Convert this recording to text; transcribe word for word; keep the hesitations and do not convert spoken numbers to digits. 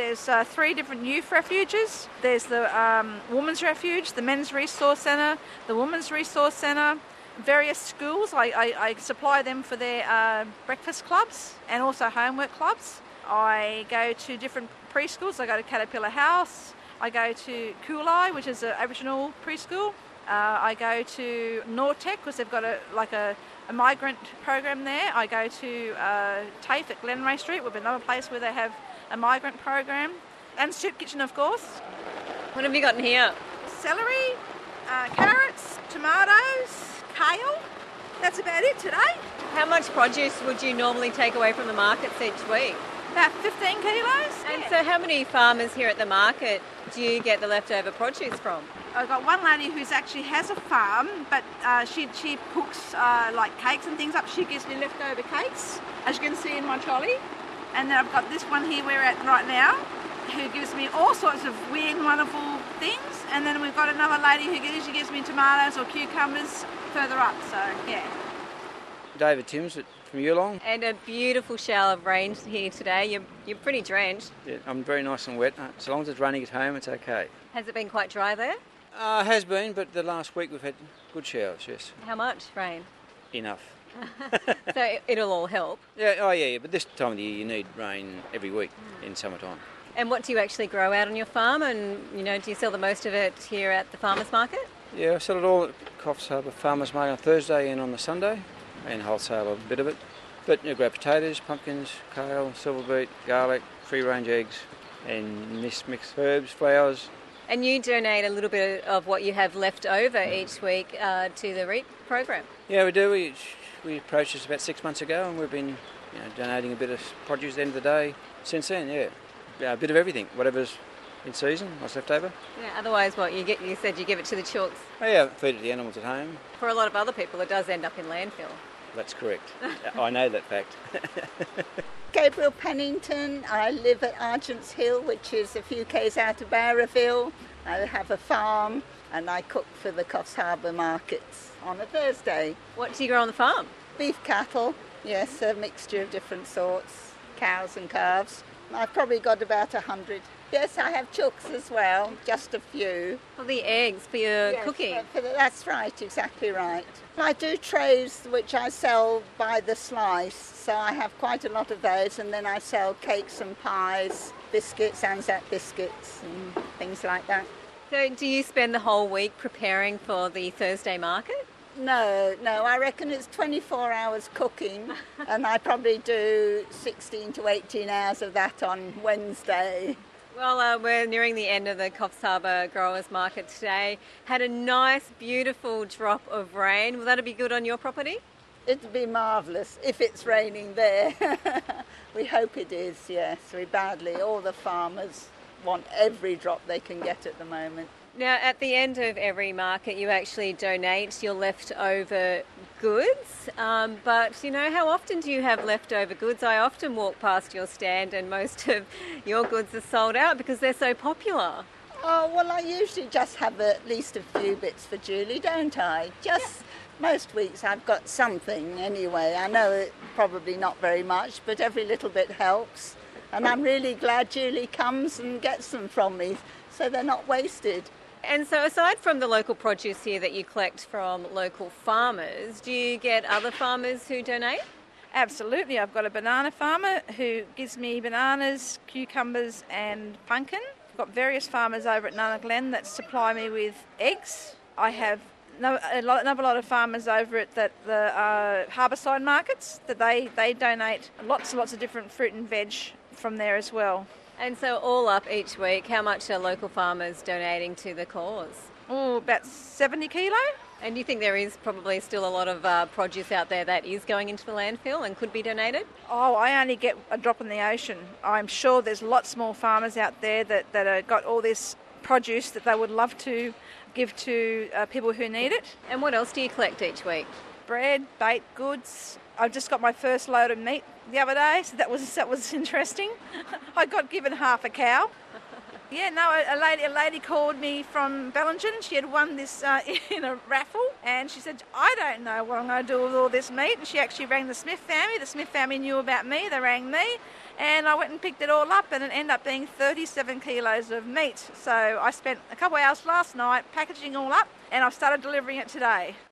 There's uh, three different youth refuges. There's the um, Women's Refuge, the Men's Resource Centre, the Women's Resource Centre, various schools. I, I, I supply them for their uh, breakfast clubs and also homework clubs. I go to different preschools. I go to Caterpillar House. I go to Coolai, which is an Aboriginal preschool. Uh, I go to Nortec because they've got a like a, a migrant program there. I go to uh, TAFE at Glenray Street, which is another place where they have a migrant program. And Soup Kitchen, of course. What have you got in here? Celery, uh, carrots, tomatoes, kale. That's about it today. How much produce would you normally take away from the markets each week? About fifteen kilos. And yeah. so how many farmers here at the market do you get the leftover produce from? I've got one lady who's actually has a farm, but uh, she she cooks uh, like cakes and things up. She gives me leftover cakes, as you can see in my trolley. And then I've got this one here we're at right now, who gives me all sorts of weird and wonderful things. And then we've got another lady who usually gives me tomatoes or cucumbers further up, so yeah. David Timms from Yulong. And a beautiful shower of rain here today. You're, you're pretty drenched. Yeah, I'm very nice and wet. As long as it's raining at home, it's okay. Has it been quite dry there? Uh, has been, but the last week we've had good showers, yes. How much rain? Enough. So it'll all help. Yeah, oh yeah, yeah, but this time of the year you need rain every week in summertime. And what do you actually grow out on your farm? And, you know, do you sell the most of it here at the farmers market? Yeah, I sell it all at Coffs Harbour Farmers Market on Thursday and on the Sunday, and wholesale a bit of it. But you grow potatoes, pumpkins, kale, silver beet, garlic, free-range eggs, and mixed, mixed herbs, flowers. And you donate a little bit of what you have left over each week uh, to the REAP program? Yeah, we do. We, we approached this about six months ago, and we've been you know, donating a bit of produce at the end of the day since then, yeah. yeah. A bit of everything, whatever's in season, what's left over. Yeah, otherwise what, you get? You said you give it to the chooks? Oh yeah, feed it to the animals at home. For a lot of other people it does end up in landfill. That's correct. I know that fact. Gabriel Pennington. I live at Argents Hill, which is a few k's out of Barraville. I have a farm and I cook for the Coffs Harbour markets on a Thursday. What do you grow on the farm? Beef cattle, yes, a mixture of different sorts, cows and calves. I've probably got about a hundred. Yes, I have chooks as well, just a few. For the eggs, for your yes, cooking? For the, that's right, exactly right. I do trays which I sell by the slice, so I have quite a lot of those, and then I sell cakes and pies, biscuits, Anzac biscuits and things like that. So do you spend the whole week preparing for the Thursday market? No, no, I reckon it's twenty-four hours cooking and I probably do sixteen to eighteen hours of that on Wednesday. Well, uh, we're nearing the end of the Coffs Harbour Growers Market today. Had a nice, beautiful drop of rain. Will that be good on your property? It'd be marvellous if it's raining there. We hope it is, yes, we badly. All the farmers want every drop they can get at the moment. Now, at the end of every market, you actually donate your leftover goods. Um, but, you know, how often do you have leftover goods? I often walk past your stand and most of your goods are sold out because they're so popular. Oh, well, I usually just have at least a few bits for Julie, don't I? Just yeah. Most weeks I've got something anyway. I know it probably not very much, but every little bit helps. And I'm really glad Julie comes and gets them from me so they're not wasted. And so aside from the local produce here that you collect from local farmers, do you get other farmers who donate? Absolutely. I've got a banana farmer who gives me bananas, cucumbers and pumpkin. I've got various farmers over at Nunna Glen that supply me with eggs. I have no, a lot, another lot of farmers over at the, the uh, harbourside markets that they, they donate lots and lots of different fruit and veg from there as well. And so all up each week, how much are local farmers donating to the cause? Oh, about seventy kilo. And do you think there is probably still a lot of uh, produce out there that is going into the landfill and could be donated? Oh, I only get a drop in the ocean. I'm sure there's lots more farmers out there that, that have got all this produce that they would love to give to uh, people who need it. And what else do you collect each week? Bread, baked goods. I just got my first load of meat the other day, so that was that was interesting. I got given half a cow. Yeah, no, a, a lady a lady called me from Bellingen. She had won this uh, in a raffle, and she said, I don't know what I'm going to do with all this meat. And she actually rang the Smith family. The Smith family knew about me. They rang me, and I went and picked it all up, and it ended up being thirty-seven kilos of meat. So I spent a couple of hours last night packaging all up, and I've started delivering it today.